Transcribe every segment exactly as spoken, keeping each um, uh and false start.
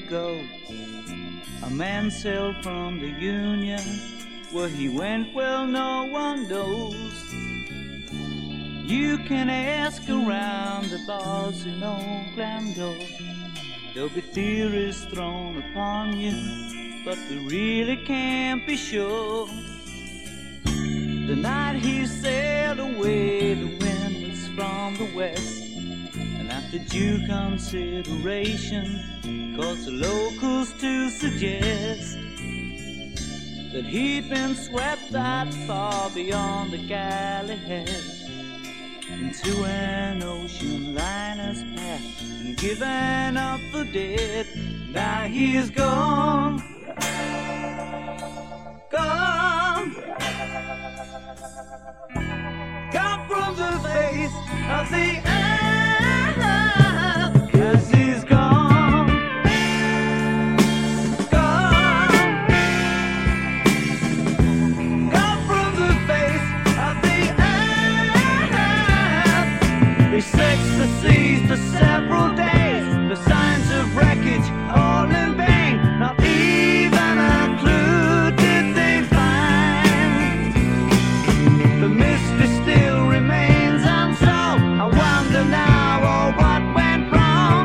ago. A man sailed from the Union. Where he went, well, no one knows. You can ask around the bars in old Glendale. There'll be theories thrown upon you, but we really can't be sure. The night he sailed away, the wind was from the west, and after due consideration, caused the locals to suggest that he'd been swept that far beyond the Galahad into an ocean liner's path and given up for dead. Now he's gone, gone, gone from the face of the earth, 'cause he's gone, gone, gone from the face of the earth. They searched the seas for several days, the signs of wreckage all in vain. Not even a clue did they find. The mystery still remains unsolved. I wonder now, oh, what went wrong.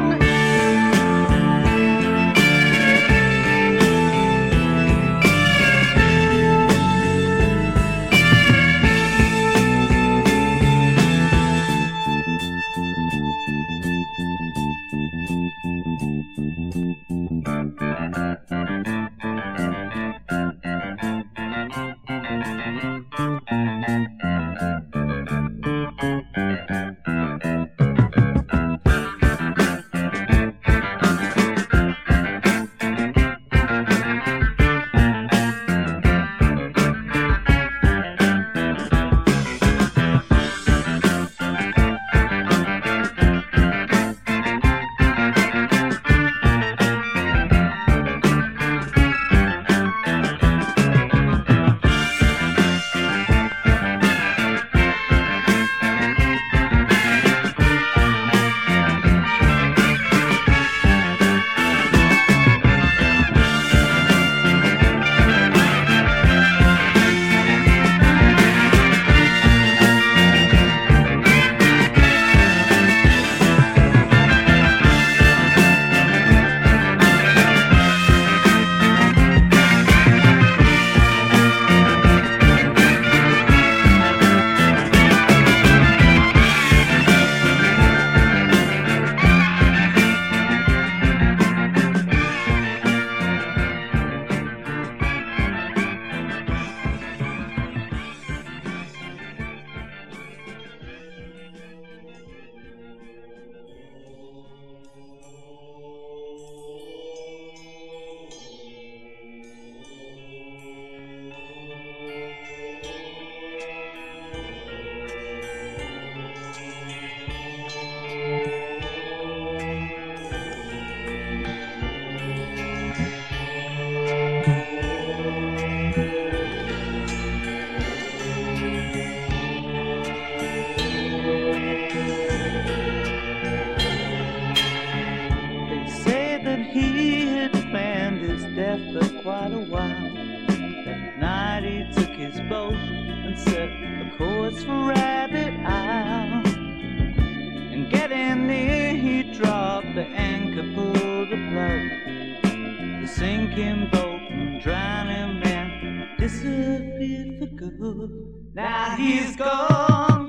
He had planned his death for quite a while. That night he took his boat and set a course for Rabbit Isle. And getting near, he dropped the anchor, pulled the plug. The sinking boat and drowning man disappeared for good. Now he's gone.